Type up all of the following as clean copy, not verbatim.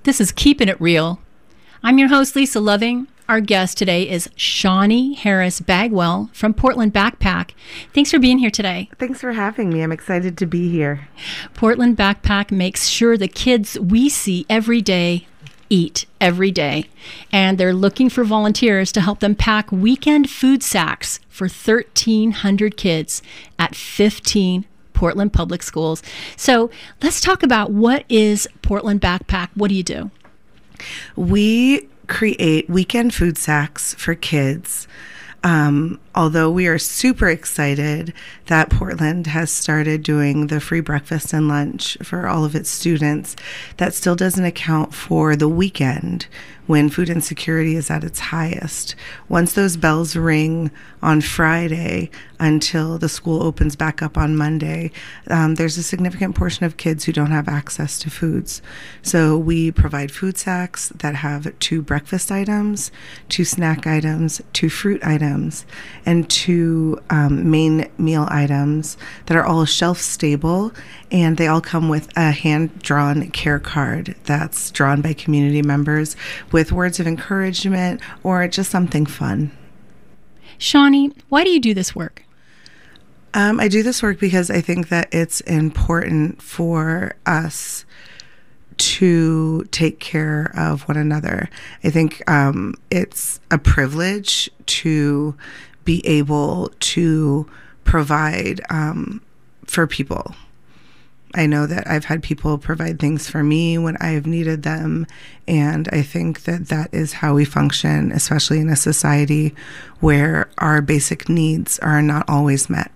This is Keeping It Real. I'm your host, Lisa Loving. Our guest today is Shawnee Harris Bagwell from Portland Backpack. Thanks for being here today. Thanks for having me. I'm excited to be here. Portland Backpack makes sure the kids we see every day eat every day. And they're looking for volunteers to help them pack weekend food sacks for 1,300 kids at 15 Portland Public Schools. So let's talk about what is Portland Backpack. What do you do? We create weekend food sacks for kids. Although we are super excited that Portland has started doing the free breakfast and lunch for all of its students, that still doesn't account for the weekend when food insecurity is at its highest. Once those bells ring on Friday until the school opens back up on Monday, there's a significant portion of kids who don't have access to foods. So we provide food sacks that have 2 breakfast items, 2 snack items, 2 fruit items, and 2 main meal items that are all shelf stable, and they all come with a hand-drawn care card that's drawn by community members with words of encouragement or just something fun. Shawnee, why do you do this work? I do this work because I think that it's important for us to take care of one another. I think it's a privilege to be able to provide for people. I know that I've had people provide things for me when I have needed them, and I think that that is how we function, especially in a society where our basic needs are not always met.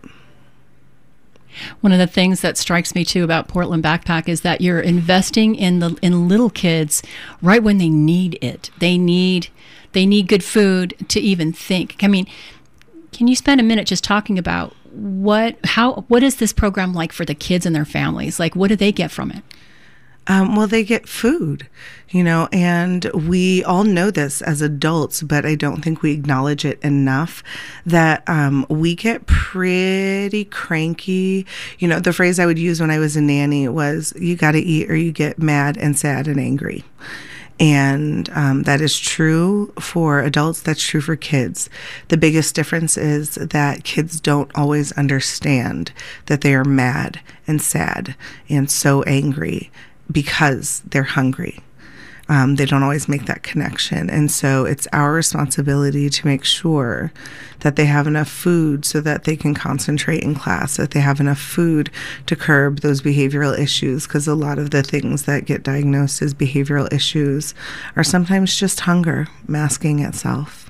One of the things that strikes me too about Portland Backpack is that you're investing in little kids right when they need it. They need good food to even think. I mean, can you spend a minute just talking about what is this program like for the kids and their families? Like, what do they get from it? Well, they get food, and we all know this as adults, but I don't think we acknowledge it enough that we get pretty cranky. The phrase I would use when I was a nanny was, you got to eat or you get mad and sad and angry. And that is true for adults. That's true for kids. The biggest difference is that kids don't always understand that they are mad and sad and so angry because they're hungry. They don't always make that connection. And so it's our responsibility to make sure that they have enough food so that they can concentrate in class, that they have enough food to curb those behavioral issues, because a lot of the things that get diagnosed as behavioral issues are sometimes just hunger masking itself.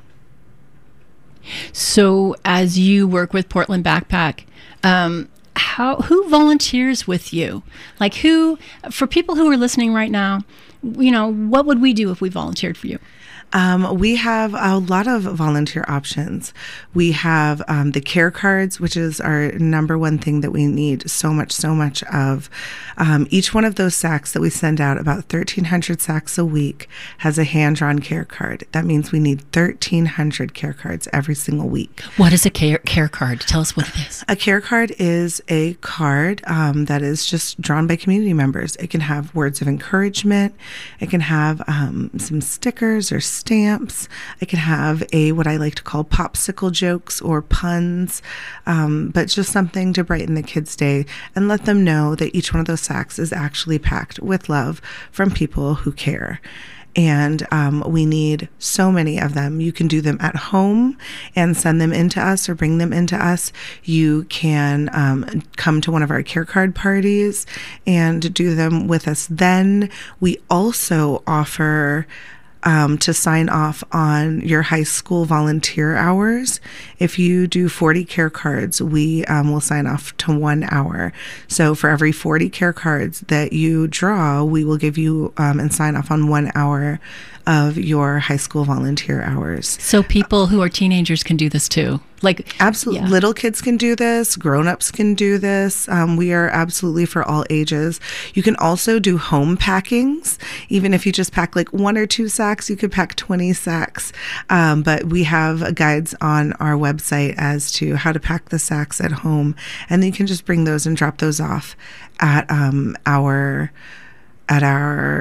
So as you work with Portland Backpack, who volunteers with you? Like for people who are listening right now, what would we do if we volunteered for you? We have a lot of volunteer options. We have the care cards, which is our number one thing that we need so much of. Each one of those sacks that we send out, about 1,300 sacks a week, has a hand-drawn care card. That means we need 1,300 care cards every single week. What is a care card? Tell us what it is. A care card is a card that is just drawn by community members. It can have words of encouragement. It can have some stickers or stamps. I can have what I like to call popsicle jokes or puns, but just something to brighten the kids' day and let them know that each one of those sacks is actually packed with love from people who care. And we need so many of them. You can do them at home and send them into us or bring them into us. You can come to one of our care card parties and do them with us then. We also offer to sign off on your high school volunteer hours. If you do 40 care cards, we will sign off to 1 hour. So for every 40 care cards that you draw, we will give you and sign off on 1 hour of your high school volunteer hours. So people who are teenagers can do this too? Absolutely. Yeah. Little kids can do this. Grown-ups can do this. We are absolutely for all ages. You can also do home packings. Even if you just pack 1 or 2 sacks, you could pack 20 sacks. But we have guides on our website as to how to pack the sacks at home. And then you can just bring those and drop those off at our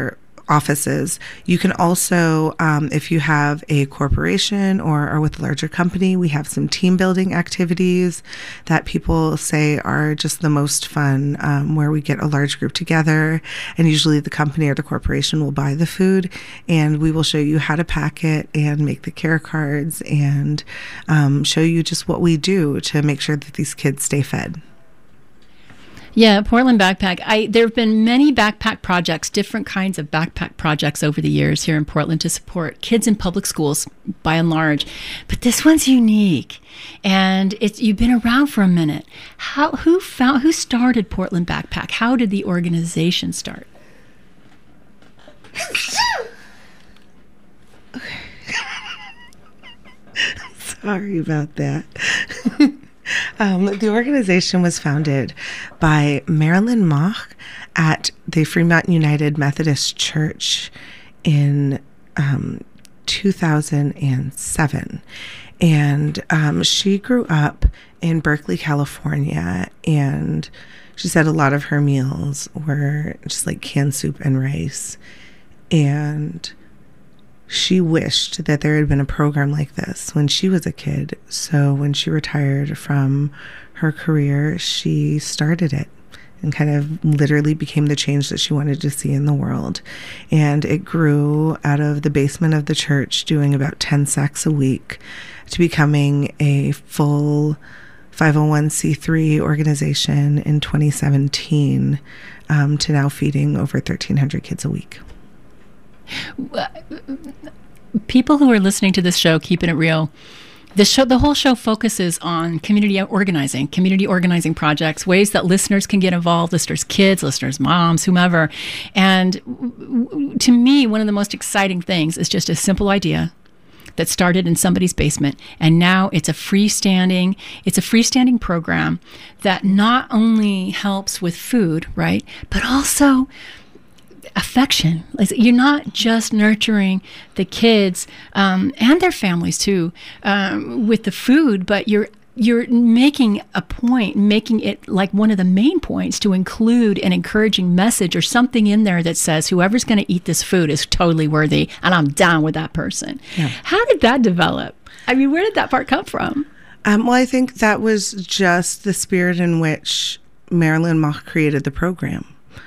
offices. You can also, if you have a corporation or are with a larger company, we have some team building activities that people say are just the most fun, where we get a large group together, and usually the company or the corporation will buy the food, and we will show you how to pack it and make the care cards and show you just what we do to make sure that these kids stay fed. Yeah, Portland Backpack. There have been many backpack projects, different kinds of backpack projects over the years here in Portland to support kids in public schools by and large. But this one's unique, and you've been around for a minute. Who started Portland Backpack? How did the organization start? Sorry about that. The organization was founded by Marilyn Mach at the Fremont United Methodist Church in 2007. And she grew up in Berkeley, California, and she said a lot of her meals were just like canned soup and rice. And she wished that there had been a program like this when she was a kid. So when she retired from her career, she started it and kind of literally became the change that she wanted to see in the world. And it grew out of the basement of the church, doing about 10 sacks a week, to becoming a full 501c3 organization in 2017, to now feeding over 1,300 kids a week. People who are listening to this show, Keeping It Real, the whole show focuses on community organizing projects, ways that listeners can get involved, listeners' kids, listeners' moms, whomever. And to me, one of the most exciting things is just a simple idea that started in somebody's basement, and now it's a freestanding program that not only helps with food, right, but also affection. You're not just nurturing the kids and their families too with the food, but you're making a point, making it like one of the main points to include an encouraging message or something in there that says whoever's going to eat this food is totally worthy and I'm down with that person. Yeah. How did that develop? I mean, where did that part come from? Well, I think that was just the spirit in which Marilyn Mach created the program.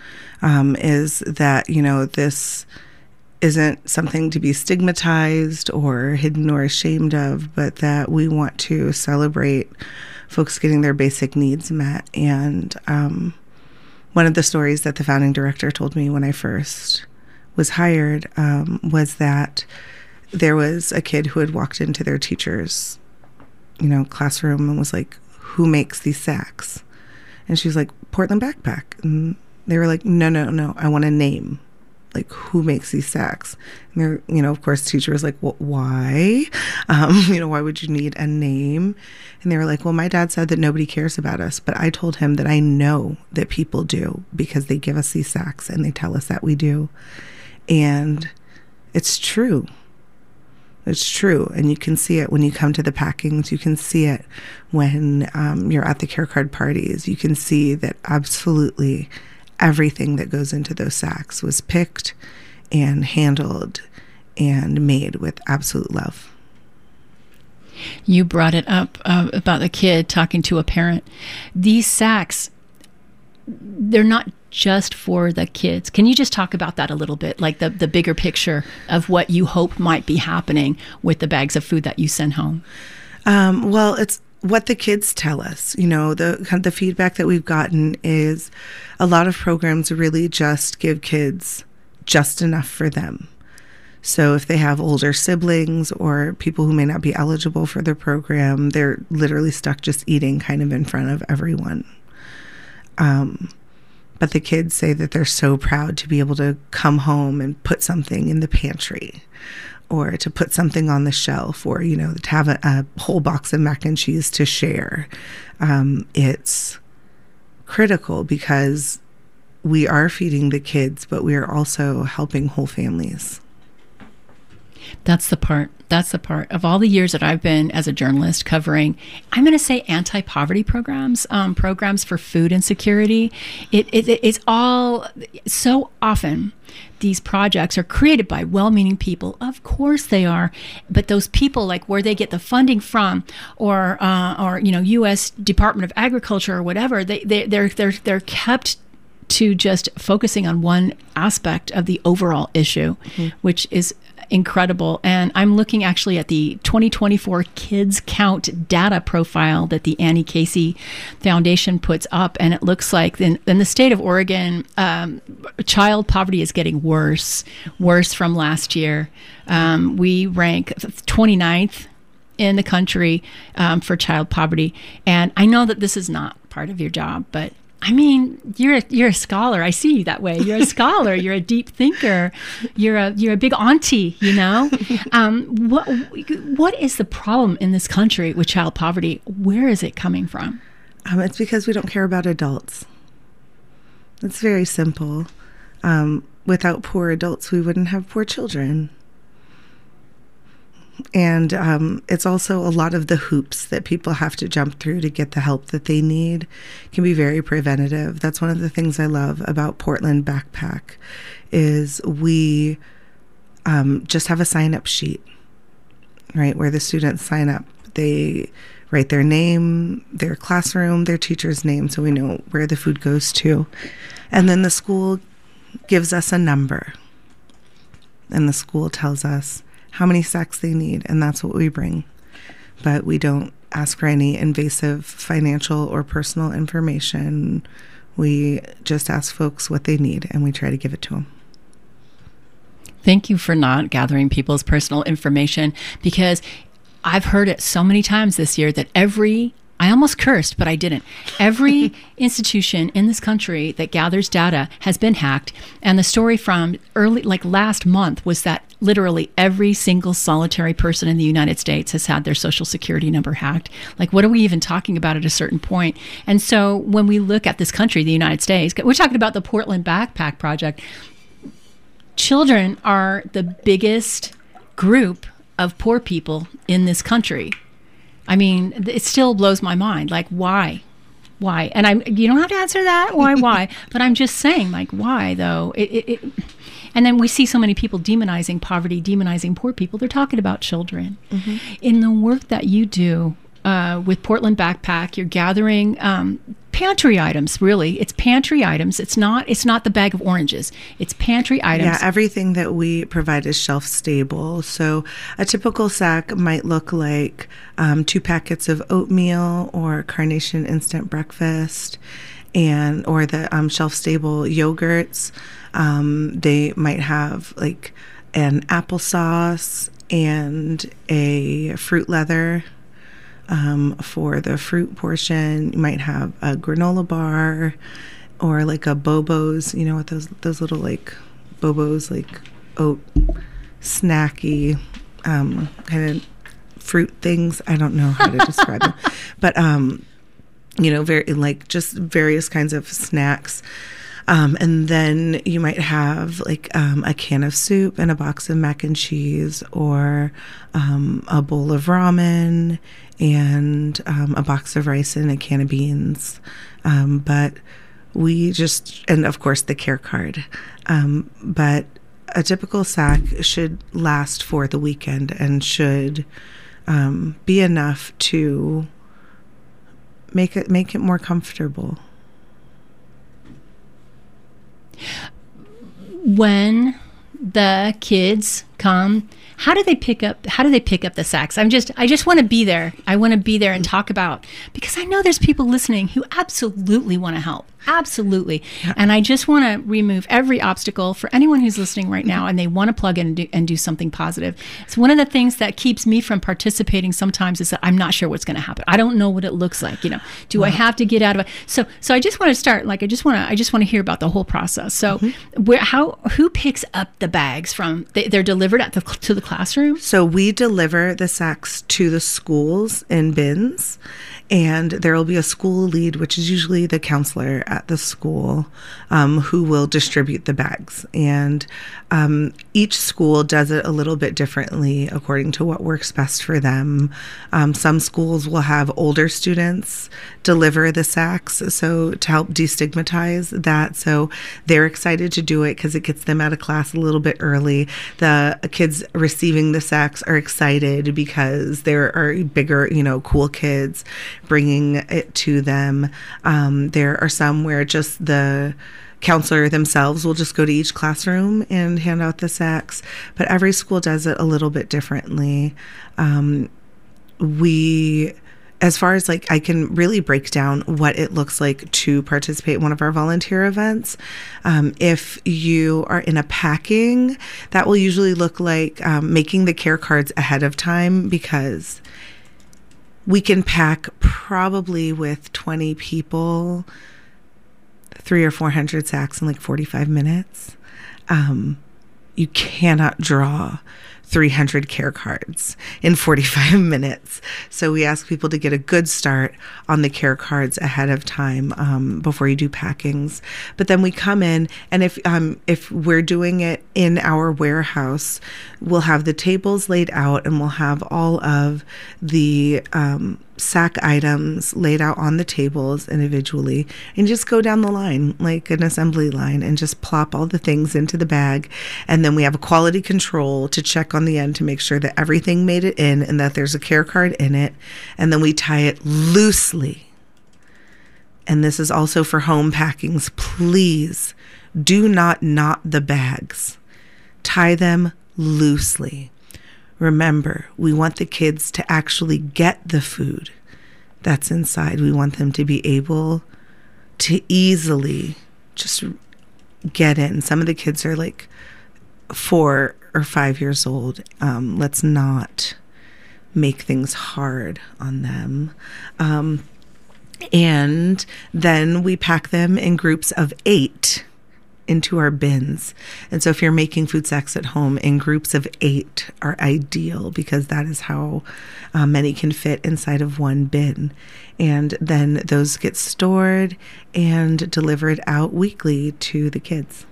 Is that, this isn't something to be stigmatized or hidden or ashamed of, but that we want to celebrate folks getting their basic needs met. And one of the stories that the founding director told me when I first was hired was that there was a kid who had walked into their teacher's, classroom and was like, "Who makes these sacks?" And she was like, "Portland Backpack." And they were like, no, I want a name. Like, who makes these sacks? And they're, of course, the teacher was like, well, why? Why would you need a name? And they were like, well, my dad said that nobody cares about us, but I told him that I know that people do because they give us these sacks and they tell us that we do. And it's true. It's true. And you can see it when you come to the packings. You can see it when you're at the care card parties. You can see that absolutely everything that goes into those sacks was picked and handled and made with absolute love. You brought it up about the kid talking to a parent. These sacks, they're not just for the kids. Can you just talk about that a little bit, like the bigger picture of what you hope might be happening with the bags of food that you send home? Well, it's what the kids tell us. The feedback that we've gotten is a lot of programs really just give kids just enough for them. So if they have older siblings or people who may not be eligible for the program, they're literally stuck just eating kind of in front of everyone. But the kids say that they're so proud to be able to come home and put something in the pantry, or to put something on the shelf, or, to have a whole box of mac and cheese to share. It's critical because we are feeding the kids, but we are also helping whole families. That's the part. Of all the years that I've been as a journalist covering, I'm going to say anti-poverty programs, programs for food insecurity. It's all so often these projects are created by well-meaning people. Of course they are, but those people, like where they get the funding from, or U.S. Department of Agriculture or whatever, they're kept to just focusing on one aspect of the overall issue, which is incredible. And I'm looking actually at the 2024 Kids Count data profile that the Annie Casey Foundation puts up, and it looks like in the state of Oregon, child poverty is getting worse from last year. We rank 29th in the country for child poverty. And I know that this is not part of your job, but I mean, you're a scholar. I see you that way. You're a scholar. You're a deep thinker. You're a big auntie. What is the problem in this country with child poverty? Where is it coming from? It's because we don't care about adults. It's very simple. Without poor adults, we wouldn't have poor children. And it's also a lot of the hoops that people have to jump through to get the help that they need can be very preventative. That's one of the things I love about Portland Backpack is we just have a sign-up sheet, right, where the students sign up. They write their name, their classroom, their teacher's name, so we know where the food goes to. And then the school gives us a number, and the school tells us how many sacks they need, and that's what we bring. But we don't ask for any invasive financial or personal information. We just ask folks what they need, and we try to give it to them. Thank you for not gathering people's personal information, because I've heard it so many times this year that I almost cursed, but I didn't. Every institution in this country that gathers data has been hacked. And the story from last month was that literally every single solitary person in the United States has had their social security number hacked. Like, what are we even talking about at a certain point? And so when we look at this country, the United States, we're talking about the Portland Backpack Project. Children are the biggest group of poor people in this country. I mean, it still blows my mind. Like, why? And you don't have to answer that. Why? But I'm just saying, like, why though? And then we see so many people demonizing poverty, demonizing poor people. They're talking about children. Mm-hmm. In the work that you do with Portland Backpack, you're gathering pantry items. Really, it's pantry items. It's not the bag of oranges. It's pantry items. Yeah, everything that we provide is shelf stable. So a typical sack might look like 2 packets of oatmeal or Carnation instant breakfast, or the shelf stable yogurts. They might have like an applesauce and a fruit leather. For the fruit portion, you might have a granola bar or like a Bobo's, with those little like Bobo's, like oat snacky kind of fruit things. I don't know how to describe them, but very like just various kinds of snacks. And then you might have like a can of soup and a box of mac and cheese, or a bowl of ramen and a box of rice and a can of beans. But and of course the care card. But a typical sack should last for the weekend and should be enough to make it more comfortable. When the kids come, how do they pick up the sacks? I just want to be there. I want to be there and talk about, because I know there's people listening who absolutely want to help. Absolutely. Yeah. And I just want to remove every obstacle for anyone who's listening right now and they want to plug in and do something positive. So one of the things that keeps me from participating sometimes is that I'm not sure what's going to happen. I don't know what it looks like. Do I have to get out of it? So I just want to start, like, I just want to hear about the whole process. So who picks up the bags from they're delivered delivered to the classroom? So we deliver the sacks to the schools in bins, and there will be a school lead, which is usually the counselor at the school, who will distribute the bags. And each school does it a little bit differently according to what works best for them. Some schools will have older students deliver the sacks, so to help destigmatize that. So they're excited to do it because it gets them out of class a little bit early. The kids receiving the sacks are excited because there are bigger, cool kids bringing it to them. There are some where just the counselor themselves will just go to each classroom and hand out the sacks, but every school does it a little bit differently. As far as I can really break down what it looks like to participate in one of our volunteer events. If you are in a packing, that will usually look like making the care cards ahead of time, because we can pack probably with 20 people, 300 or 400 sacks in 45 minutes. You cannot draw 300 care cards in 45 minutes. So we ask people to get a good start on the care cards ahead of time before you do packings. But then we come in, and if we're doing it in our warehouse, we'll have the tables laid out, and we'll have all of the sack items laid out on the tables individually, and just go down the line like an assembly line and just plop all the things into the bag. And then we have a quality control to check on the end to make sure that everything made it in and that there's a care card in it. And then we tie it loosely. And this is also for home packings. Please do not knot the bags. Tie them loosely. Remember, we want the kids to actually get the food that's inside. We want them to be able to easily just get in. Some of the kids are 4 or 5 years old. Let's not make things hard on them. And then we pack them in groups of 8 into our bins. And so if you're making food sacks at home, in groups of 8 are ideal, because that is how many can fit inside of one bin. And then those get stored and delivered out weekly to the kids.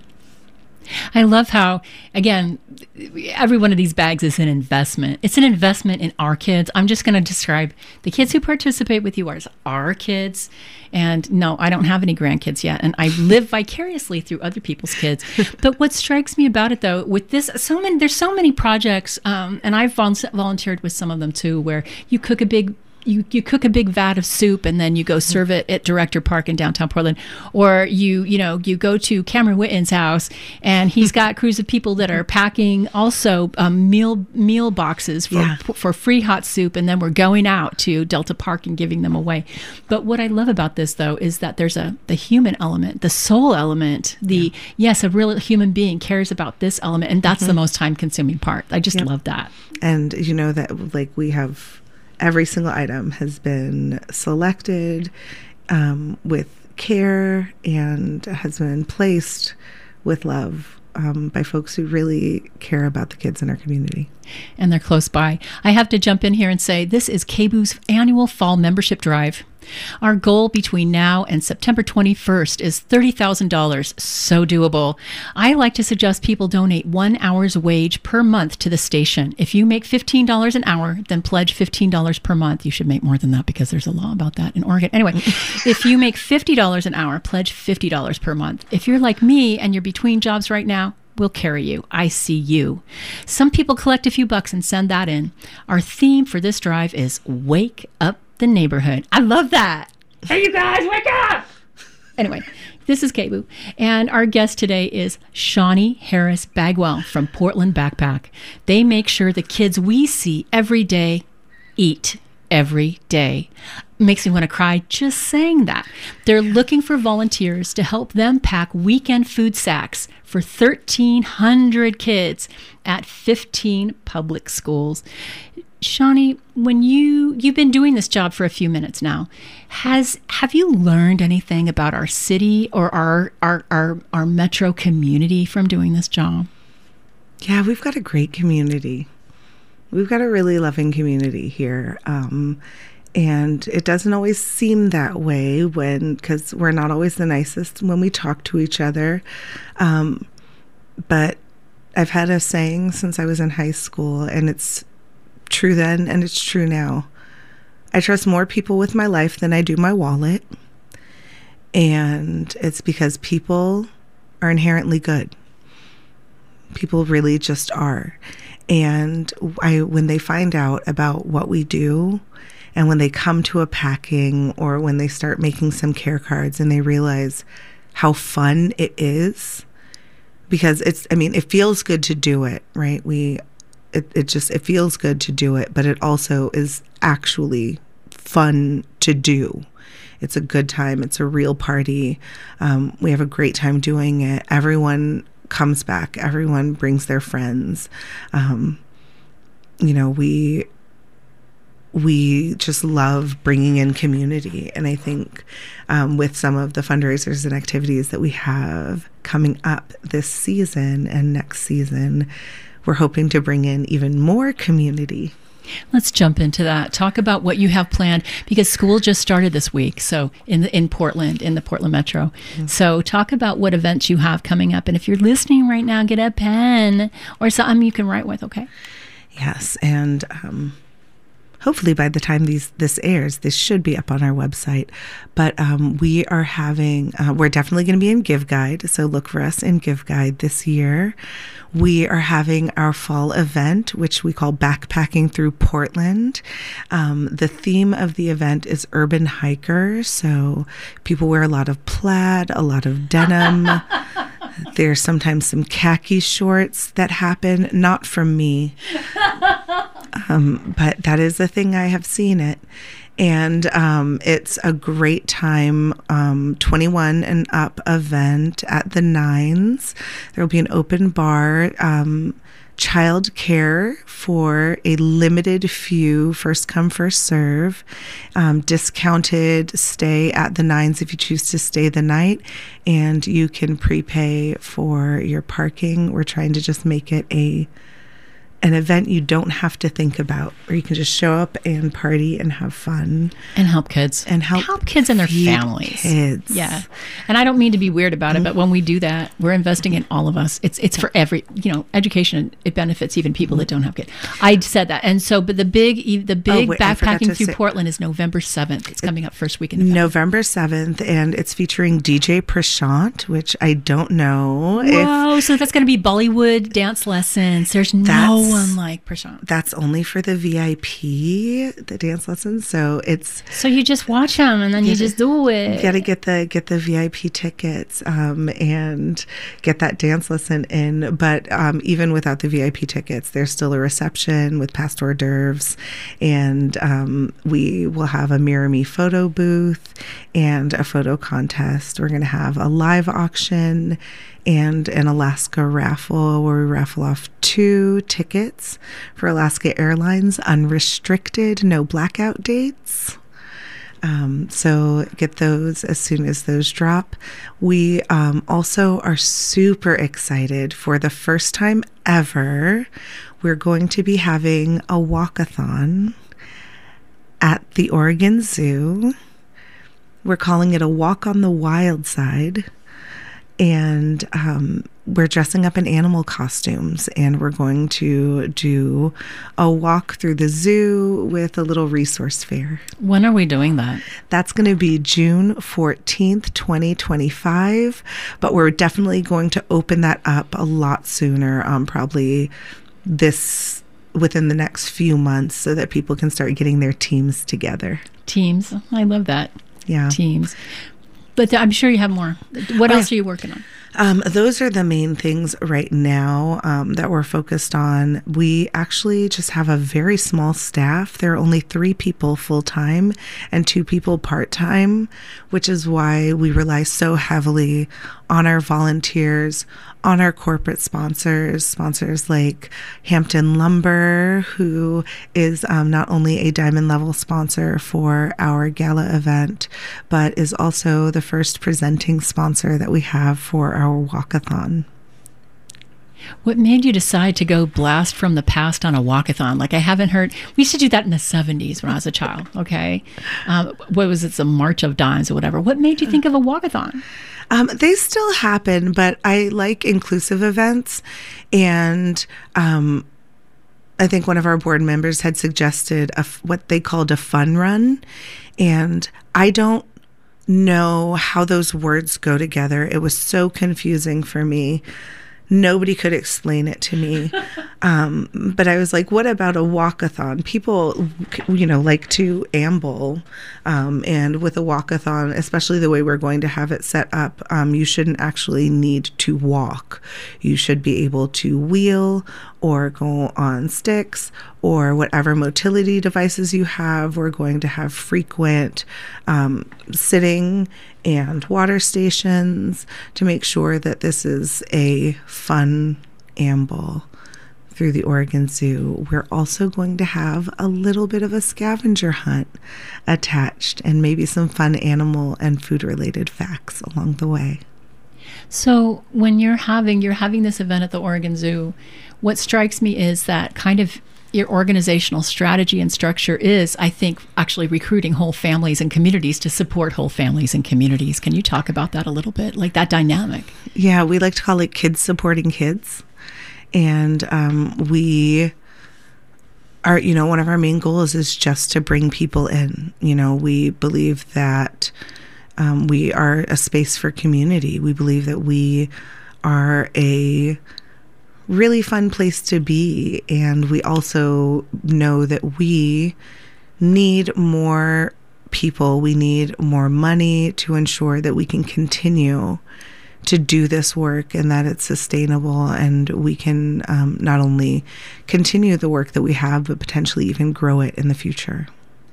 I love how, again, every one of these bags is an investment. It's an investment in our kids. I'm just going to describe the kids who participate with you as our kids. And no, I don't have any grandkids yet. And I live vicariously through other people's kids. But what strikes me about it, though, with this, there's so many projects, and I've volunteered with some of them, too, where you cook a big you cook a big vat of soup and then you go serve it at Director Park in downtown Portland, or you go to Cameron Witten's house and he's got crews of people that are packing also meal boxes for free hot soup, and then we're going out to Delta Park and giving them away. But what I love about this, though, is that there's the human element, the soul element, yes, a real human being cares about this element, and that's the most time consuming part. I just love that. And that we have every single item has been selected with care and has been placed with love by folks who really care about the kids in our community. And they're close by. I have to jump in here and say this is KBOO's annual fall membership drive. Our goal between now and September 21st is $30,000. So doable. I like to suggest people donate 1 hour's wage per month to the station. If you make $15 an hour, then pledge $15 per month. You should make more than that because there's a law about that in Oregon. Anyway, if you make $50 an hour, pledge $50 per month. If you're like me and you're between jobs right now, we'll carry you. I see you. Some people collect a few bucks and send that in. Our theme for this drive is Wake Up the Neighborhood. I love that. Hey, you guys, wake up! Anyway, this is KBOO, and our guest today is Shawnee Harris Bagwell from Portland Backpack. They make sure the kids we see every day eat every day. Makes me want to cry just saying that. They're looking for volunteers to help them pack weekend food sacks for 1,300 kids at 15 public schools. Shawnee, when you've been doing this job for a few minutes now, have you learned anything about our city or our metro community from doing this job? Yeah, we've got a great community. We've got a really loving community here. And it doesn't always seem that way because we're not always the nicest when we talk to each other. But I've had a saying since I was in high school, and it's true then and it's true now. I trust more people with my life than I do my wallet. And it's because people are inherently good. People really just are. And when they find out about what we do, and when they come to a packing or when they start making some care cards and they realize how fun it is, because it feels good to do it, right? It feels good to do it, but it also is actually fun to do. It's a good time. It's a real party. We have a great time doing it. Everyone comes back. Everyone brings their friends. We just love bringing in community. And I think with some of the fundraisers and activities that we have coming up this season and next season, we're hoping to bring in even more community. Let's jump into that. Talk about what you have planned, because school just started this week. So in Portland, in the Portland Metro. Mm-hmm. So talk about what events you have coming up. And if you're listening right now, get a pen or something you can write with. Okay. Yes. And, hopefully by the time this airs, this should be up on our website. But we are we're definitely going to be in Give Guide. So look for us in Give Guide this year. We are having our fall event, which we call Backpacking Through Portland. The theme of the event is urban hiker. So people wear a lot of plaid, a lot of denim. There's sometimes some khaki shorts that happen, not from me. But that is a thing. I have seen it. And it's a great time, 21 and up event at the Nines. There will be an open bar, child care for a limited few, first come, first serve, discounted stay at the Nines if you choose to stay the night, and you can prepay for your parking. We're trying to just make it an event you don't have to think about, where you can just show up and party and have fun. And help kids. And help kids and their families. Kids. Yeah. And I don't mean to be weird about it, but when we do that, we're investing in all of us. It's for education. It benefits even people that don't have kids. I said that. And so, but the big Backpacking Through Portland is November 7th. It's coming up first week in November 7th, and it's featuring DJ Prashant, which I don't know. Whoa, so that's going to be Bollywood dance lessons. There's no one like Prashant. That's only for the VIP, the dance lessons. So you just watch them and then you just do it. You got to get the VIP tickets and get that dance lesson in. But even without the VIP tickets, there's still a reception with past hors d'oeuvres, and we will have a Mirror Me photo booth and a photo contest. We're going to have a live auction and an Alaska raffle where we raffle off 2 tickets for Alaska Airlines, unrestricted, no blackout dates. So get those as soon as those drop. We also are super excited. For the first time ever, we're going to be having a walkathon at the Oregon Zoo. We're calling it a Walk on the Wild Side. And we're dressing up in animal costumes, and we're going to do a walk through the zoo with a little resource fair. When are we doing that? That's going to be June 14th, 2025, but we're definitely going to open that up a lot sooner, probably within the next few months, so that people can start getting their teams together. Teams. I love that. Yeah. Teams. But I'm sure you have more. What else are you working on? Those are the main things right now that we're focused on. We actually just have a very small staff. There are only 3 people full-time and 2 people part-time, which is why we rely so heavily on our volunteers, on our corporate sponsors like Hampton Lumber, who is not only a diamond level sponsor for our gala event, but is also the first presenting sponsor that we have for our walkathon. What made you decide to go blast from the past on a walkathon? Like, I haven't heard. We used to do that in the 70s when I was a child. Okay, what was it? The March of Dimes or whatever. What made you think of a walkathon? They still happen, but I like inclusive events, and I think one of our board members had suggested what they called a fun run, and I don't know how those words go together. It was so confusing for me. Nobody could explain it to me. But I was like, what about a walkathon? People, like to amble. And with a walkathon, especially the way we're going to have it set up, you shouldn't actually need to walk. You should be able to wheel or go on sticks or whatever motility devices you have. We're going to have frequent sitting and water stations to make sure that this is a fun amble through the Oregon Zoo. We're also going to have a little bit of a scavenger hunt attached and maybe some fun animal and food related facts along the way. So when you're having this event at the Oregon Zoo, what strikes me is that kind of your organizational strategy and structure is, I think, actually recruiting whole families and communities to support whole families and communities. Can you talk about that a little bit, like that dynamic? Yeah, we like to call it kids supporting kids. And we are, one of our main goals is just to bring people in. We believe that we are a space for community. We believe that we are a really fun place to be. And we also know that we need more people. We need more money to ensure that we can continue to do this work and that it's sustainable and we can not only continue the work that we have, but potentially even grow it in the future.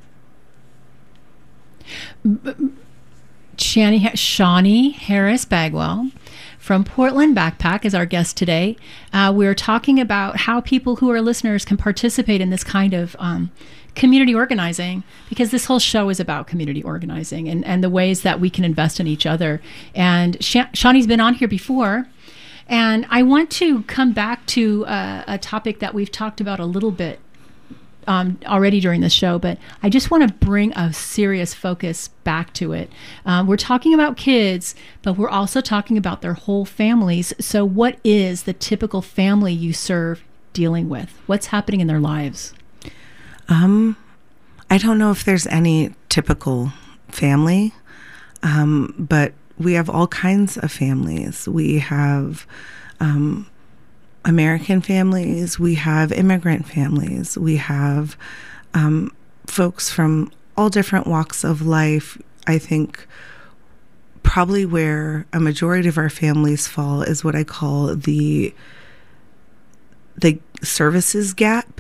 Shawnee Harris Bagwell from Portland Backpack is our guest today. We're talking about how people who are listeners can participate in this kind of community organizing, because this whole show is about community organizing and the ways that we can invest in each other. And Shawnee's been on here before, and I want to come back to a topic that we've talked about a little bit already during the show, but I just want to bring a serious focus back to it. We're talking about kids, but we're also talking about their whole families. So what is the typical family you serve dealing with? What's happening in their lives? I don't know if there's any typical family, but we have all kinds of families. We have American families, we have immigrant families, we have folks from all different walks of life. I think probably where a majority of our families fall is what I call the services gap,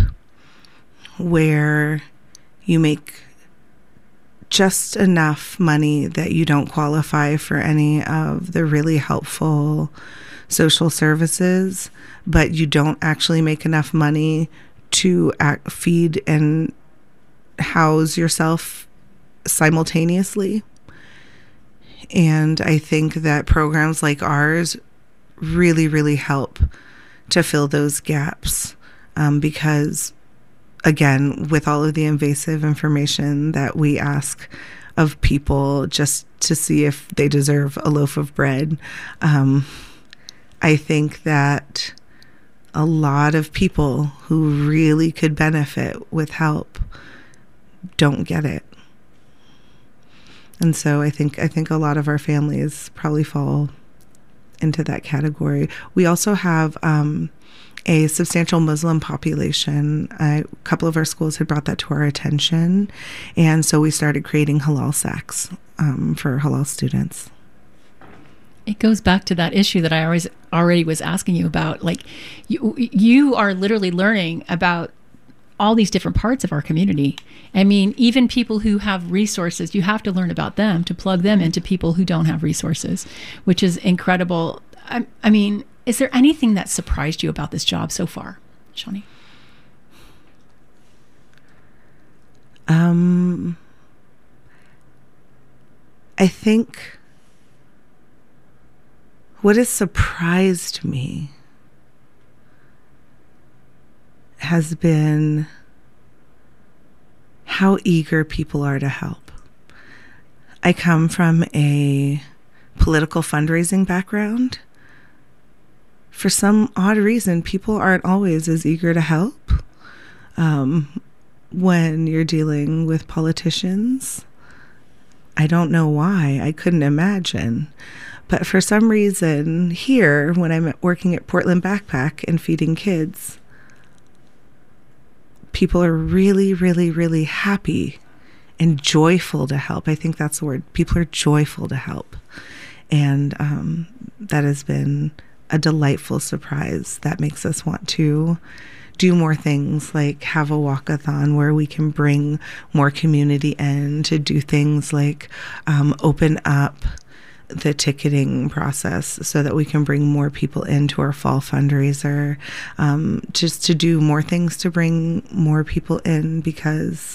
where you make just enough money that you don't qualify for any of the really helpful social services, but you don't actually make enough money to feed and house yourself simultaneously. And I think that programs like ours really, really help to fill those gaps, because, again, with all of the invasive information that we ask of people just to see if they deserve a loaf of bread, I think that a lot of people who really could benefit with help don't get it. And so I think a lot of our families probably fall into that category. We also have a substantial Muslim population. A couple of our schools had brought that to our attention, and so we started creating halal sacks for halal students. It goes back to that issue that I already was asking you about. Like, you are literally learning about all these different parts of our community. I mean, even people who have resources, you have to learn about them to plug them into people who don't have resources, which is incredible. I mean, is there anything that surprised you about this job so far, Shawnee? I think what has surprised me has been how eager people are to help. I come from a political fundraising background. For some odd reason, people aren't always as eager to help when you're dealing with politicians. I don't know why. I couldn't imagine. But for some reason here, when I'm working at Portland Backpack and feeding kids, people are really, really, really happy and joyful to help. I think that's the word. People are joyful to help. And that has been a delightful surprise that makes us want to do more things, like have a walkathon where we can bring more community in, to do things like open up the ticketing process so that we can bring more people into our fall fundraiser, just to do more things to bring more people in, because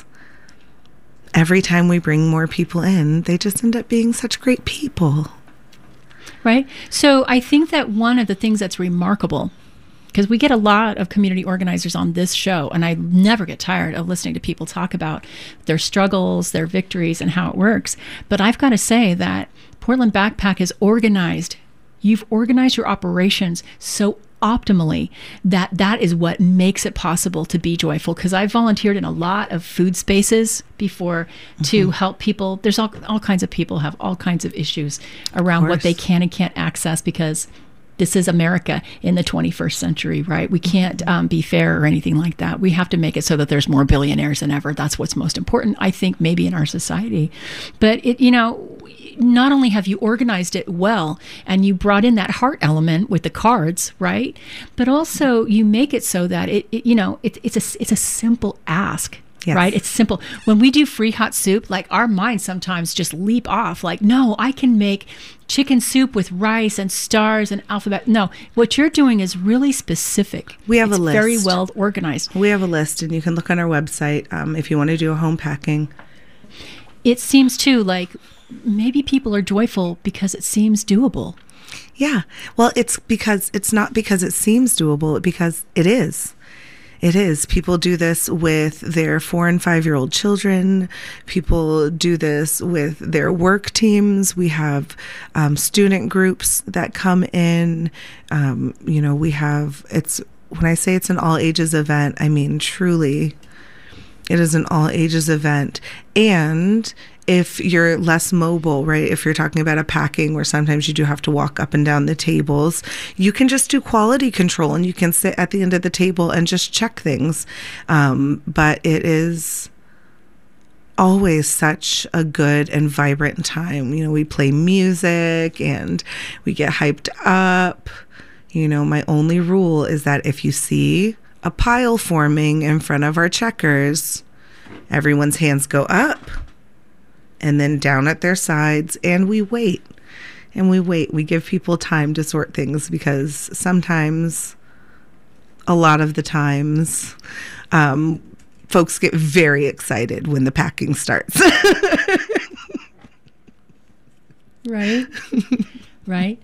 every time we bring more people in, they just end up being such great people. Right. So I think that one of the things that's remarkable, because we get a lot of community organizers on this show, and I never get tired of listening to people talk about their struggles, their victories, and how it works. But I've got to say that Portland Backpack is organized. You've organized your operations so optimally that is what makes it possible to be joyful. Because I volunteered in a lot of food spaces before to help people. There's all kinds of people have all kinds of issues around what they can and can't access, because this is America in the 21st century, right? We can't be fair or anything like that. We have to make it so that there's more billionaires than ever. That's what's most important, I think, maybe in our society. But not only have you organized it well and you brought in that heart element with the cards, right? But also you make it so that it's a simple ask. Yes. Right? It's simple. When we do free hot soup, like our minds sometimes just leap off like, no, I can make chicken soup with rice and stars and alphabet. No, what you're doing is really specific. We have a list. Very well organized. We have a list, and you can look on our website if you want to do a home packing. It seems too like maybe people are joyful because it seems doable. Yeah. Well, it's not because it seems doable, because it is. It is. People do this with their 4 and 5-year-old children. People do this with their work teams. We have student groups that come in. We have, when I say it's an all ages event, I mean, truly, it is an all ages event. And if you're less mobile, right, if you're talking about a packing where sometimes you do have to walk up and down the tables, you can just do quality control and you can sit at the end of the table and just check things. But it is always such a good and vibrant time. We play music and we get hyped up. My only rule is that if you see a pile forming in front of our checkers, everyone's hands go up and then down at their sides, and we wait. We give people time to sort things, because sometimes, a lot of the times, folks get very excited when the packing starts. Right. Right.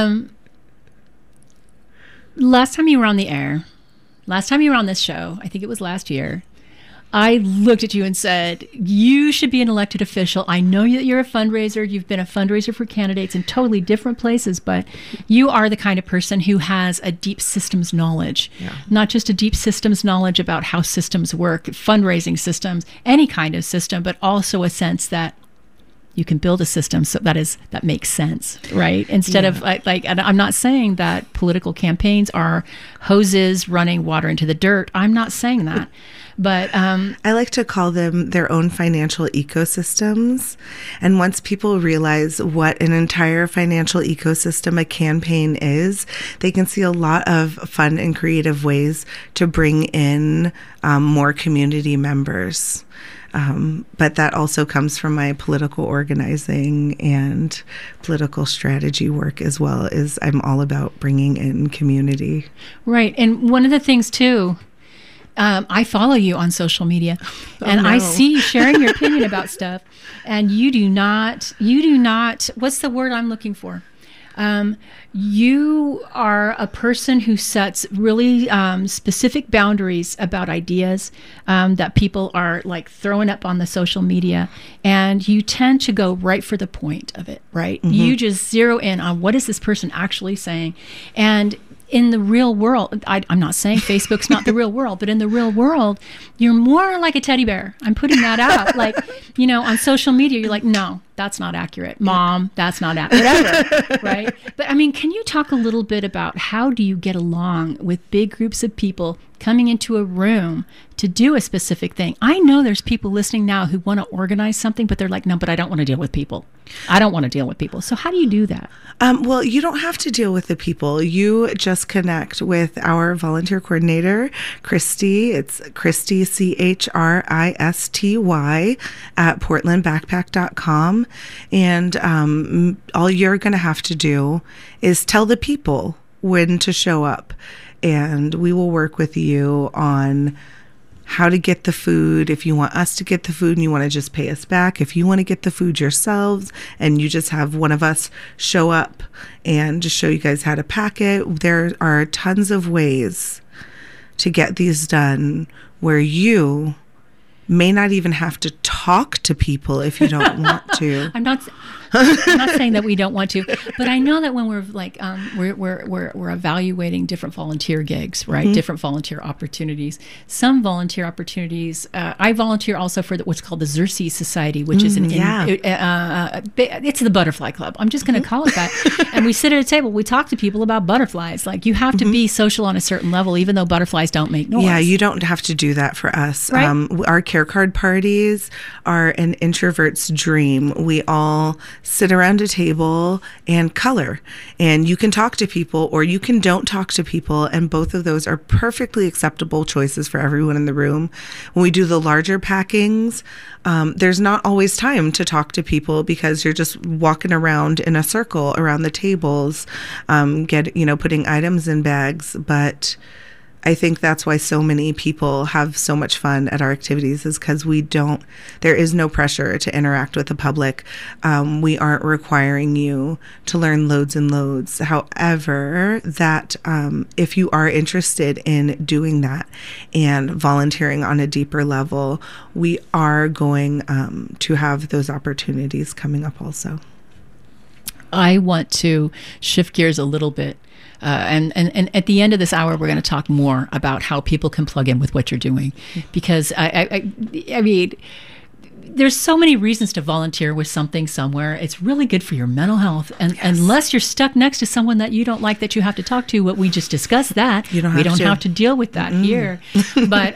Last time you were on this show, I think it was last year, I looked at you and said, you should be an elected official. I know that you're a fundraiser. You've been a fundraiser for candidates in totally different places, but you are the kind of person who has a deep systems knowledge, not just a deep systems knowledge about how systems work, fundraising systems, any kind of system, but also a sense that you can build a system that makes sense, right? Instead of and I'm not saying that political campaigns are hoses running water into the dirt. I'm not saying that. But I like to call them their own financial ecosystems. And once people realize what an entire financial ecosystem a campaign is, they can see a lot of fun and creative ways to bring in more community members. But that also comes from my political organizing and political strategy work, as well as I'm all about bringing in community. Right. And one of the things, too, I follow you on social media, and I see you sharing your opinion about stuff, and you do not, what's the word I'm looking for? You are a person who sets really specific boundaries about ideas that people are like throwing up on the social media, and you tend to go right for the point of it, right? You just zero in on what is this person actually saying. And in the real world, I'm not saying Facebook's not the real world, but in the real world, you're more like a teddy bear. I'm putting that out. Like, on social media, you're like, no, that's not accurate. Mom, that's not accurate. Whatever, right? But I mean, can you talk a little bit about how do you get along with big groups of people coming into a room to do a specific thing? I know there's people listening now who want to organize something, but they're like, no, but I don't want to deal with people. I don't want to deal with people. So how do you do that? Well, you don't have to deal with the people. You just connect with our volunteer coordinator, Christy. It's Christy, Christy, at portlandbackpack.com. And all you're going to have to do is tell the people when to show up. And we will work with you on how to get the food. If you want us to get the food and you want to just pay us back, if you want to get the food yourselves and you just have one of us show up and just show you guys how to pack it, there are tons of ways to get these done where you may not even have to talk to people if you don't want to. I'm not saying that we don't want to, but I know that when we're like we're evaluating different volunteer gigs, right? Different volunteer opportunities. Some volunteer opportunities. I volunteer also for what's called the Xerces Society, which is it's the Butterfly Club. I'm just going to call it that. And we sit at a table. We talk to people about butterflies. Like, you have to be social on a certain level, even though butterflies don't make noise. Yeah, you don't have to do that for us. Right? Our care card parties are an introvert's dream. We all sit around a table and color, and you can talk to people or you can don't talk to people, and both of those are perfectly acceptable choices for everyone in the room. When we do the larger packings, there's not always time to talk to people because you're just walking around in a circle around the tables, putting items in bags. But I think that's why so many people have so much fun at our activities, is because there is no pressure to interact with the public. We aren't requiring you to learn loads and loads. However, that if you are interested in doing that and volunteering on a deeper level, we are going to have those opportunities coming up also. I want to shift gears a little bit. And at the end of this hour, we're going to talk more about how people can plug in with what you're doing, because I mean, there's so many reasons to volunteer with something somewhere. It's really good for your mental health, and unless you're stuck next to someone that you don't like that you have to talk to, what we just discussed, that we don't have to deal with that here. But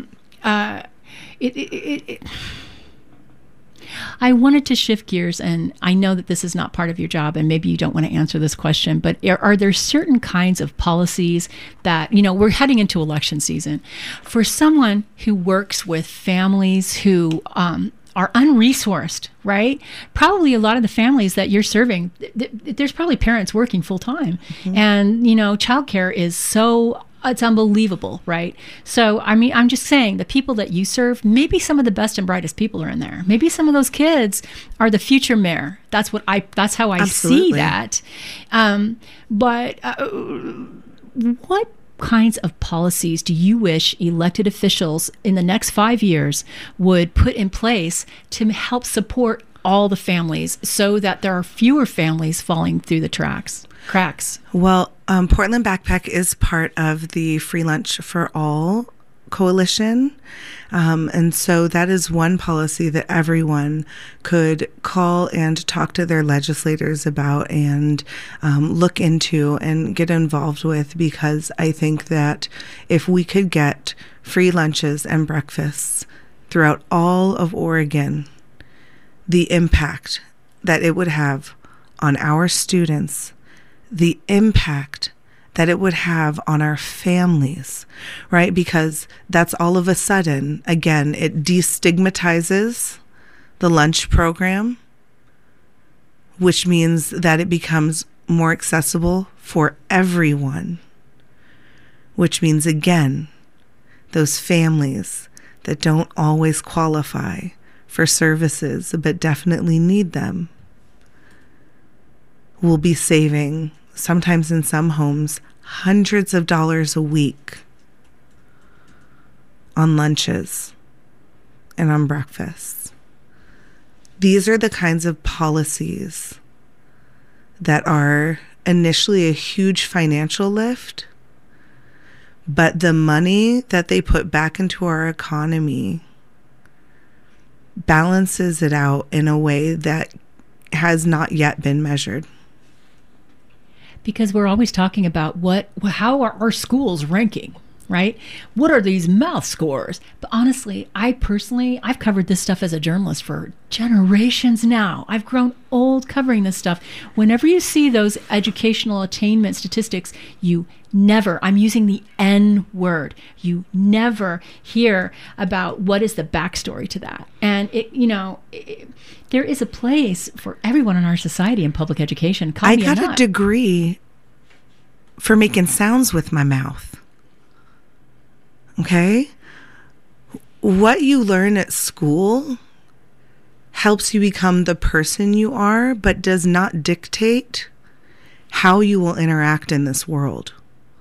I wanted to shift gears, and I know that this is not part of your job, and maybe you don't want to answer this question, but are there certain kinds of policies that, we're heading into election season, for someone who works with families who are unresourced, right? Probably a lot of the families that you're serving, there's probably parents working full time, and, childcare is it's unbelievable, right? So, I mean, I'm just saying, the people that you serve, maybe some of the best and brightest people are in there. Maybe some of those kids are the future mayor. That's how I see that. But what kinds of policies do you wish elected officials in the next 5 years would put in place to help support all the families so that there are fewer families falling through the cracks? Well, Portland Backpack is part of the Free Lunch for All coalition. And so that is one policy that everyone could call and talk to their legislators about and look into and get involved with, because I think that if we could get free lunches and breakfasts throughout all of Oregon, the impact that it would have on our students, the impact that it would have on our families, right? Because that's all of a sudden, again, it destigmatizes the lunch program, which means that it becomes more accessible for everyone, which means, again, those families that don't always qualify for services but definitely need them will be saving, sometimes in some homes, hundreds of dollars a week on lunches and on breakfasts. These are the kinds of policies that are initially a huge financial lift, but the money that they put back into our economy balances it out in a way that has not yet been measured. Because we're always talking about how are our schools ranking, right? What are these math scores? But honestly, I've covered this stuff as a journalist for generations now. I've grown old covering this stuff. Whenever you see those educational attainment statistics, I'm using the N word. You never hear about what is the backstory to that. And there is a place for everyone in our society in public education. I got a degree for making sounds with my mouth. Okay? What you learn at school helps you become the person you are, but does not dictate how you will interact in this world.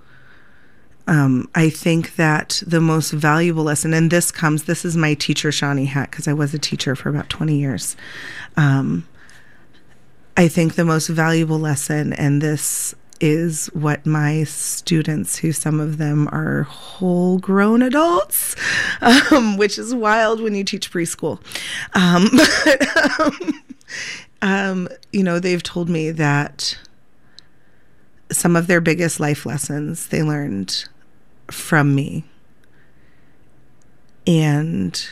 I think that the most valuable lesson, and this is my teacher Shawnee hat, because I was a teacher for about 20 years. I think the most valuable lesson, and this is what my students, who some of them are whole grown adults, which is wild when you teach preschool. They've told me that some of their biggest life lessons they learned from me. And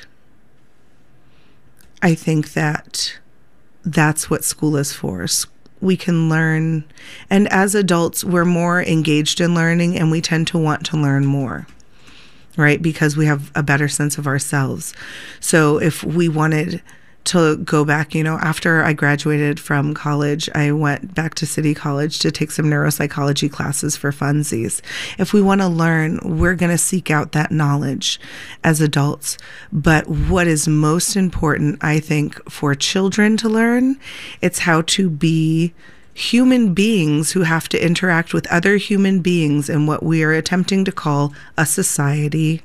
I think that that's what school is for. We can learn, and as adults, we're more engaged in learning, and we tend to want to learn more, right? Because we have a better sense of ourselves. So if we wanted to go back, after I graduated from college, I went back to City College to take some neuropsychology classes for funsies. If we want to learn, we're going to seek out that knowledge as adults. But what is most important, I think, for children to learn, it's how to be human beings who have to interact with other human beings in what we are attempting to call a society.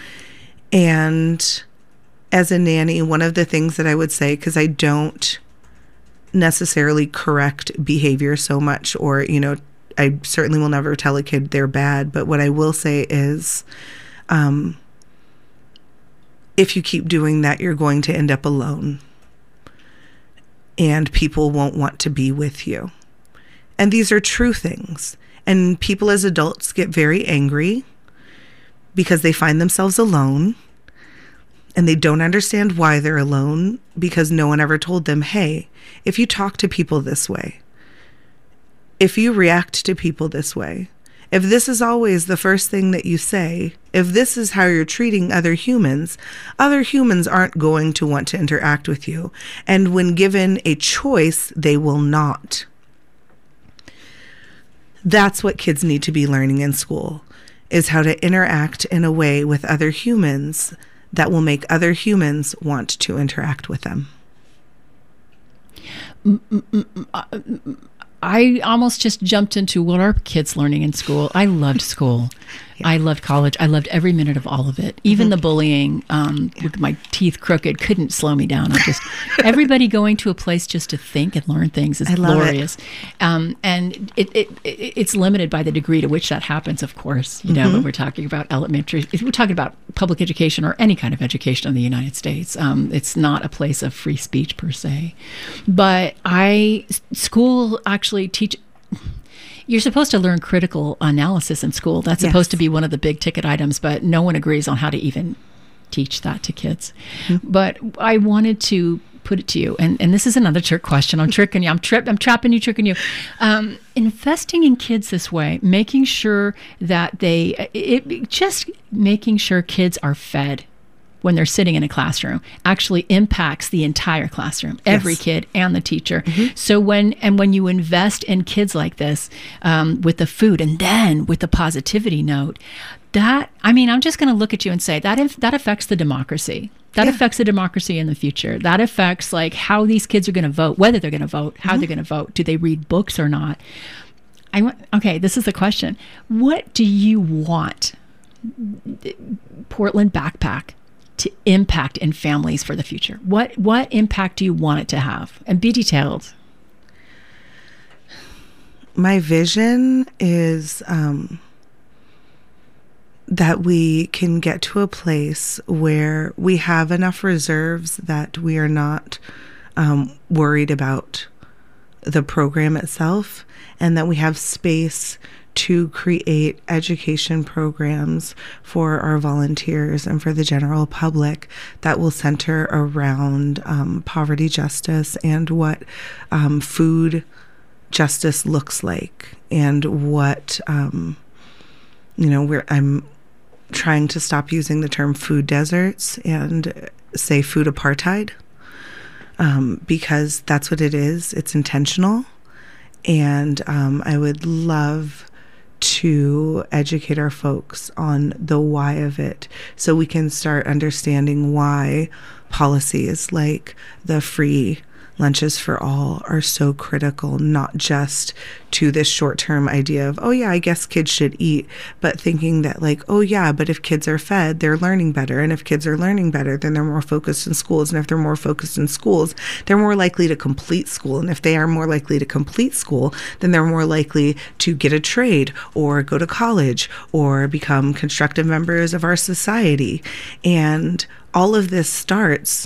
And as a nanny, one of the things that I would say, because I don't necessarily correct behavior so much, or, I certainly will never tell a kid they're bad, but what I will say is, if you keep doing that, you're going to end up alone, and people won't want to be with you. And these are true things. And people as adults get very angry because they find themselves alone. And they don't understand why they're alone, because no one ever told them, hey, if you talk to people this way, if you react to people this way, if this is always the first thing that you say, if this is how you're treating other humans aren't going to want to interact with you. And when given a choice, they will not. That's what kids need to be learning in school, is how to interact in a way with other humans that will make other humans want to interact with them. I almost just jumped into what are kids learning in school. I loved school. Yeah. I loved college. I loved every minute of all of it. Even the bullying with my teeth crooked couldn't slow me down. Everybody going to a place just to think and learn things is glorious. And it's limited by the degree to which that happens, of course. When we're talking about elementary, if we're talking about public education or any kind of education in the United States, it's not a place of free speech per se. But school actually teach. You're supposed to learn critical analysis in school. That's supposed to be one of the big ticket items, but no one agrees on how to even teach that to kids. But I wanted to put it to you, and this is another trick question. I'm tricking you. I'm trapping you, tricking you. Investing in kids this way, making sure that making sure kids are fed when they're sitting in a classroom actually impacts the entire classroom, every kid and the teacher. So when you invest in kids like this, with the food and then with the positivity note, I'm just going to look at you and say that affects the democracy. That affects the democracy in the future. That affects like how these kids are going to vote, whether they're going to vote, how they're going to vote. Do they read books or not? Okay, this is the question. What do you want Portland Backpack to impact in families for the future? What impact do you want it to have? And be detailed. My vision is that we can get to a place where we have enough reserves that we are not worried about the program itself, and that we have space to create education programs for our volunteers and for the general public that will center around poverty justice and what food justice looks like, and what I'm trying to stop using the term food deserts and say food apartheid, because that's what it is. It's intentional. And I would love to educate our folks on the why of it, so we can start understanding why policies like the free lunches for all are so critical, not just to this short-term idea of, oh yeah, I guess kids should eat, but thinking that like, oh yeah, but if kids are fed, they're learning better. And if kids are learning better, then they're more focused in schools. And if they're more focused in schools, they're more likely to complete school. And if they are more likely to complete school, then they're more likely to get a trade or go to college or become constructive members of our society. And all of this starts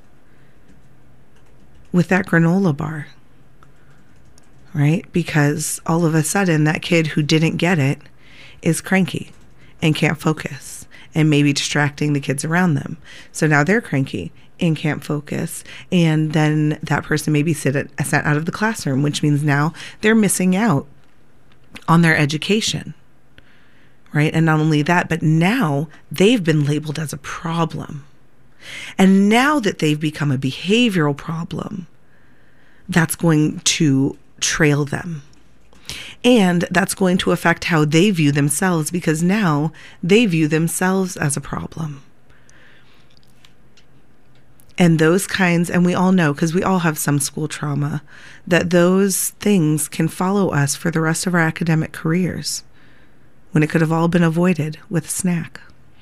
with that granola bar, right? Because all of a sudden that kid who didn't get it is cranky and can't focus and maybe distracting the kids around them. So now they're cranky and can't focus. And then that person maybe sent out of the classroom, which means now they're missing out on their education, right? And not only that, but now they've been labeled as a problem. And now that they've become a behavioral problem, that's going to trail them. And that's going to affect how they view themselves, because now they view themselves as a problem. And those kinds, and we all know, because we all have some school trauma, that those things can follow us for the rest of our academic careers, when it could have all been avoided with a snack.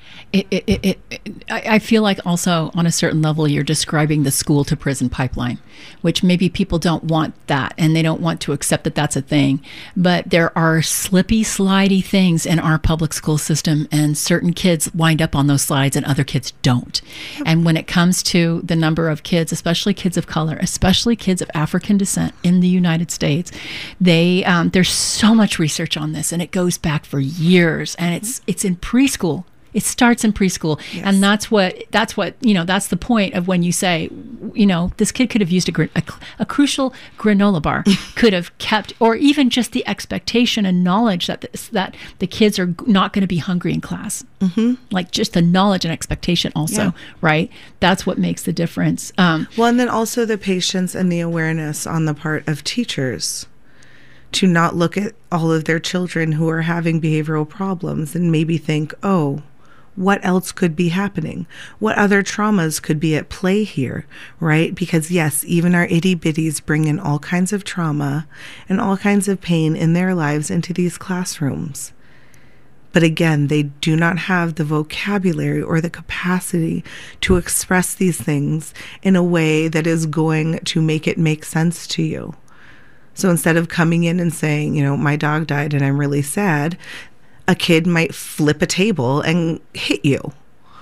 I feel like also on a certain level you're describing the school to prison pipeline, which maybe people don't want that and they don't want to accept that that's a thing. But there are slippy, slidey things in our public school system, and certain kids wind up on those slides and other kids don't. And when it comes to the number of kids, especially kids of color, especially kids of African descent in the United States, there's so much research on this, and it goes back for years, and it's in preschool. It starts in preschool. Yes. And that's what, that's the point of when you say, this kid could have used a crucial granola bar, could have kept, or even just the expectation and knowledge that the kids are not going to be hungry in class. Mm-hmm. Like just the knowledge and expectation also, right? That's what makes the difference. And then also the patience and the awareness on the part of teachers to not look at all of their children who are having behavioral problems and maybe think, oh, what else could be happening? What other traumas could be at play here, right? Because yes, even our itty bitties bring in all kinds of trauma and all kinds of pain in their lives into these classrooms. But again, they do not have the vocabulary or the capacity to express these things in a way that is going to make it make sense to you. So instead of coming in and saying, my dog died and I'm really sad, a kid might flip a table and hit you.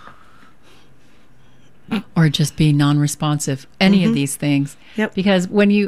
Or just be non-responsive. Any of these things. Yep. Because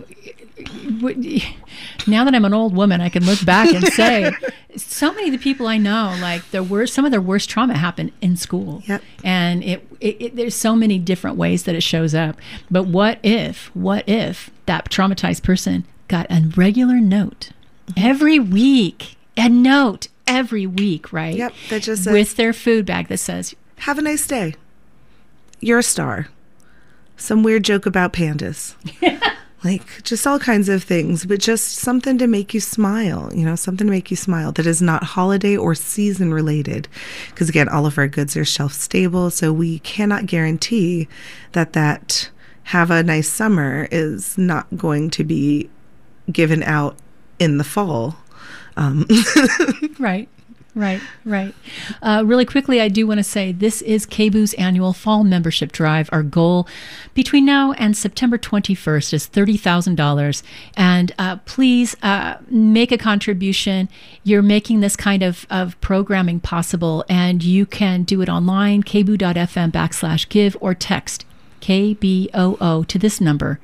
now that I'm an old woman, I can look back and say, so many of the people I know, like some of their worst trauma happened in school. Yep. And there's so many different ways that it shows up. But what if that traumatized person got a regular note every week, a note every week, right? Yep, that just says, with their food bag that says, have a nice day. You're a star. Some weird joke about pandas. like just all kinds of things, but just something to make you smile, something to make you smile that is not holiday or season related. Because again, all of our goods are shelf stable, so we cannot guarantee that have a nice summer is not going to be given out in the fall. Right. Really quickly, I do want to say this is KBOO's annual fall membership drive. Our goal between now and September 21st is $30,000. And please make a contribution. You're making this kind of programming possible, and you can do it online, kboo.fm/give, or text KBOO to this number,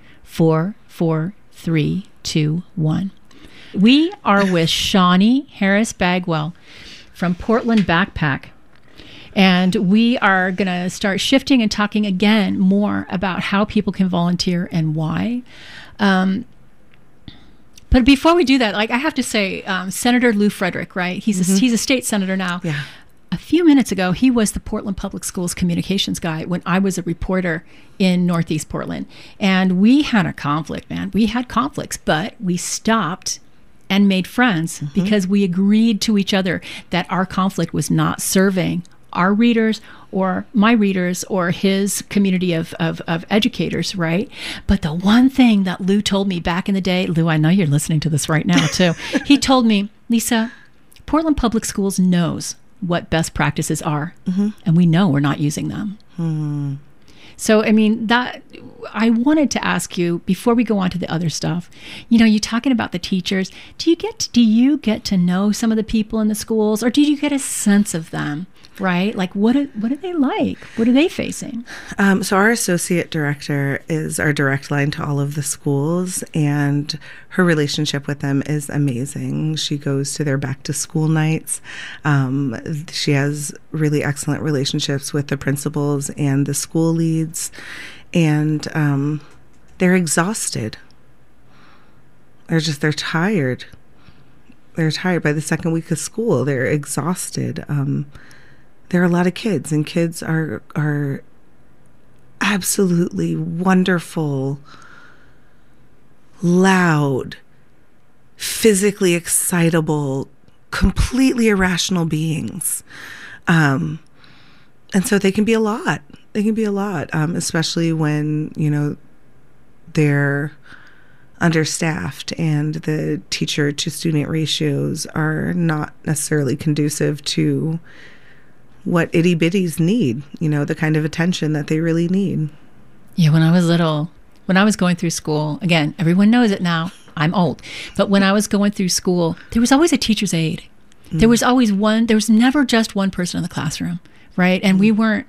44321. We are with Shawnee Harris Bagwell from Portland Backpack. And we are going to start shifting and talking again more about how people can volunteer and why. But before we do that, I have to say, Senator Lou Frederick, right? He's a state senator now. Yeah. A few minutes ago, he was the Portland Public Schools communications guy when I was a reporter in Northeast Portland. And we had a conflict, man. We had conflicts, but we stopped and made friends because we agreed to each other that our conflict was not serving our readers or my readers or his community of educators, right? But the one thing that Lou told me back in the day, Lou, I know you're listening to this right now too. He told me, Lisa, Portland Public Schools knows what best practices are, and we know we're not using them. So, I mean, that I wanted to ask you before we go on to the other stuff. You're talking about the teachers. Do you get to know some of the people in the schools, or do you get a sense of them? Right? Like, what are they like? What are they facing? So our associate director is our direct line to all of the schools, and her relationship with them is amazing. She goes to their back to school nights. She has really excellent relationships with the principals and the school leads, and they're exhausted. They're tired. They're tired by the second week of school. They're exhausted. There are a lot of kids, and kids are absolutely wonderful, loud, physically excitable, completely irrational beings. And so they can be a lot. Especially when, they're understaffed and the teacher to student ratios are not necessarily conducive to what itty bitties need, the kind of attention that they really need. Yeah, when I was little, when I was going through school, again, everyone knows it now, I'm old, but when I was going through school, there was always a teacher's aide. There was always one, there was never just one person in the classroom, right? And we weren't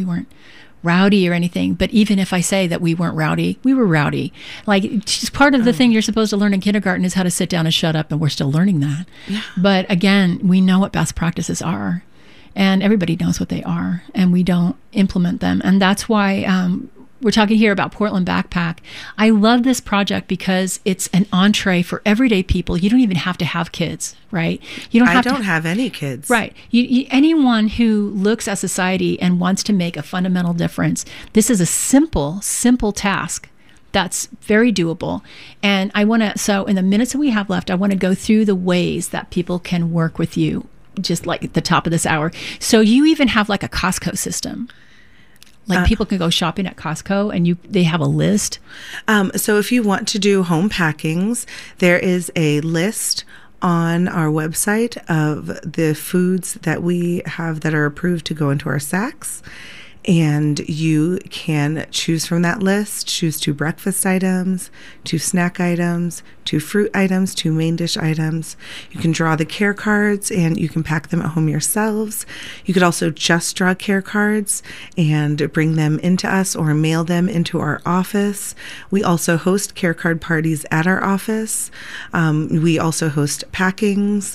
rowdy or anything, but even if I say that we weren't rowdy, we were rowdy. Like, just part of the thing you're supposed to learn in kindergarten is how to sit down and shut up, and we're still learning that. Yeah. But again, we know what best practices are. And everybody knows what they are, and we don't implement them. And that's why we're talking here about Portland Backpack. I love this project because it's an entree for everyday people. You don't even have to have kids, right? I don't have any kids. Right. Anyone who looks at society and wants to make a fundamental difference, this is a simple task that's very doable. And so in the minutes that we have left, I want to go through the ways that people can work with you, just like at the top of this hour. So you even have like a Costco system. Like people can go shopping at Costco and they have a list. So if you want to do home packings, there is a list on our website of the foods that we have that are approved to go into our sacks. And you can choose from that list, choose 2 breakfast items, 2 snack items, 2 fruit items, 2 main dish items. You can draw the care cards and you can pack them at home yourselves. You could also just draw care cards and bring them into us or mail them into our office. We also host care card parties at our office. We also host packings.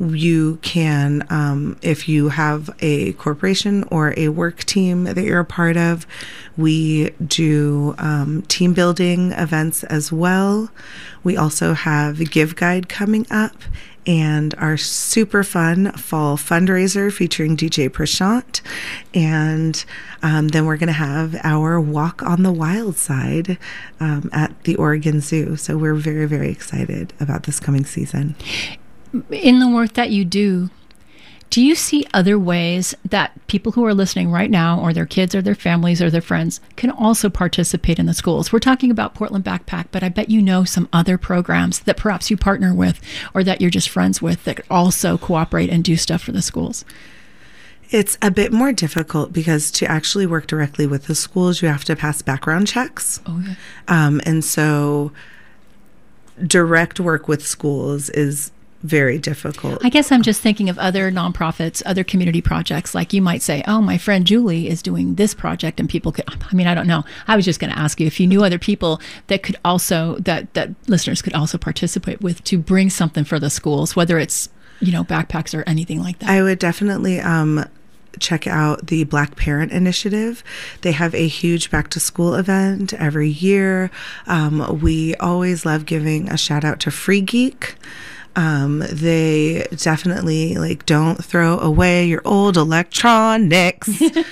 You can, if you have a corporation or a work team that you're a part of, we do team building events as well. We also have a Give Guide coming up, and our super fun fall fundraiser featuring DJ Prashant. And then we're going to have our Walk on the Wild Side at the Oregon Zoo. So we're very, very excited about this coming season. In the work that you do you see other ways that people who are listening right now, or their kids or their families or their friends, can also participate in the schools? We're talking about Portland Backpack, but I bet you know some other programs that perhaps you partner with or that you're just friends with that also cooperate and do stuff for the schools. It's a bit more difficult because to actually work directly with the schools, you have to pass background checks. Oh, yeah. And so direct work with schools is very difficult. I guess I'm just thinking of other nonprofits, other community projects. Like you might say, oh, my friend Julie is doing this project, and people could, I don't know. I was just going to ask you if you knew other people that could also, that listeners could also participate with to bring something for the schools, whether it's, backpacks or anything like that. I would definitely check out the Black Parent Initiative. They have a huge back to school event every year. We always love giving a shout out to Free Geek. They definitely don't throw away your old electronics.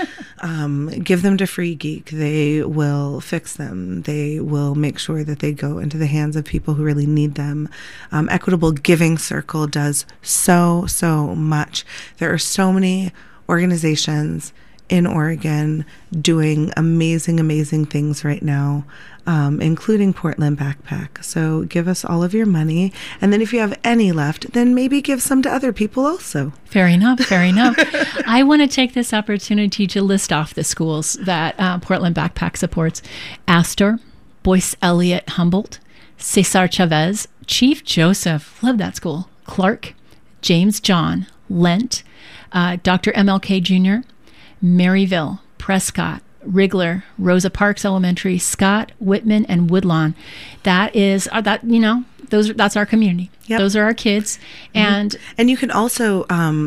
Give them to Free Geek. They will fix them. They will make sure that they go into the hands of people who really need them. Equitable Giving Circle does so much. There are so many organizations in Oregon doing amazing things right now, including Portland Backpack. So give us all of your money. And then if you have any left, then maybe give some to other people also. Fair enough. I want to take this opportunity to list off the schools that Portland Backpack supports. Astor, Boyce Elliott Humboldt, Cesar Chavez, Chief Joseph, love that school, Clark, James John, Lent, Dr. MLK Jr., Maryville, Prescott, Wrigler, Rosa Parks Elementary, Scott, Whitman, and Woodlawn. That is that's our community. Yep. Those are our kids. And you can also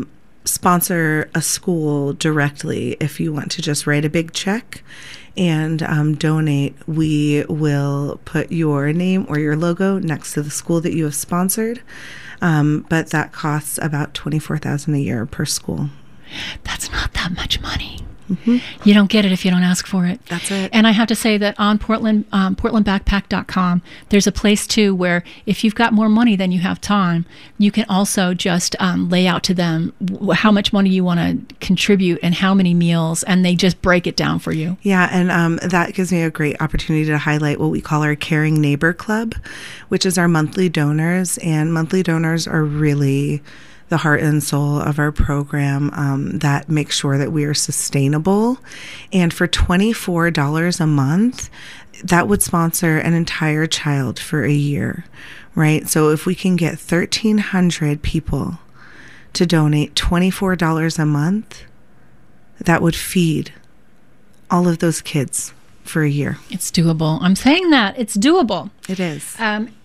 sponsor a school directly if you want to just write a big check and donate. We will put your name or your logo next to the school that you have sponsored. But that costs about $24,000 a year per school. That's not that much money. Mm-hmm. You don't get it if you don't ask for it. That's it. And I have to say that on portlandbackpack.com, there's a place too where if you've got more money than you have time, you can also just lay out to them how much money you want to contribute and how many meals, and they just break it down for you. Yeah, and that gives me a great opportunity to highlight what we call our Caring Neighbor Club, which is our monthly donors. And monthly donors are really the heart and soul of our program that makes sure that we are sustainable. And for $24 a month, that would sponsor an entire child for a year, right? So if we can get 1,300 people to donate $24 a month, that would feed all of those kids for a year. It's doable. I'm saying that it's doable. It is.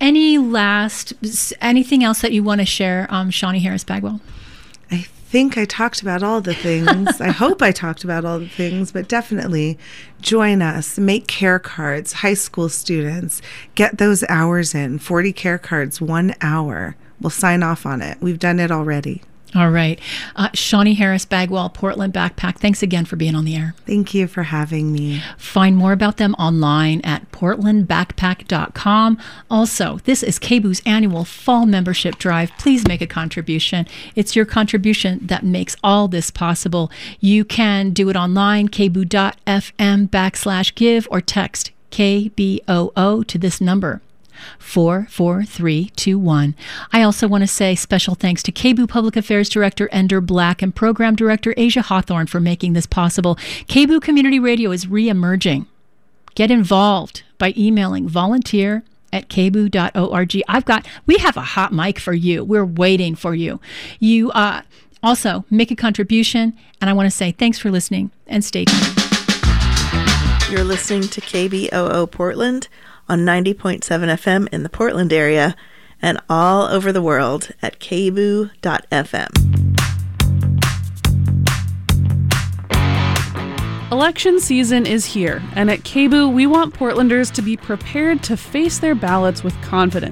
Anything else that you want to share, Shawnee Harris Bagwell? I think I talked about all the things. I hope I talked about all the things, but definitely join us. Make care cards. High school students, get those hours in. 40 care cards, 1 hour. We'll sign off on it. We've done it already. All right. Shawnee Harris Bagwell, Portland Backpack, thanks again for being on the air. Thank you for having me. Find more about them online at portlandbackpack.com. Also, this is KBOO's annual fall membership drive. Please make a contribution. It's your contribution that makes all this possible. You can do it online, kboo.fm/give, or text KBOO to this number, 44321. I also want to say special thanks to KBOO Public Affairs Director Ender Black and Program Director Asia Hawthorne for making this possible. KBOO Community Radio is re-emerging. Get involved by emailing volunteer@kboo.org. We have a hot mic for you. We're waiting for you. You also make a contribution, and I want to say thanks for listening and stay tuned. You're listening to KBOO Portland on 90.7 FM in the Portland area and all over the world at kboo.fm. Election season is here, and at KBOO, we want Portlanders to be prepared to face their ballots with confidence.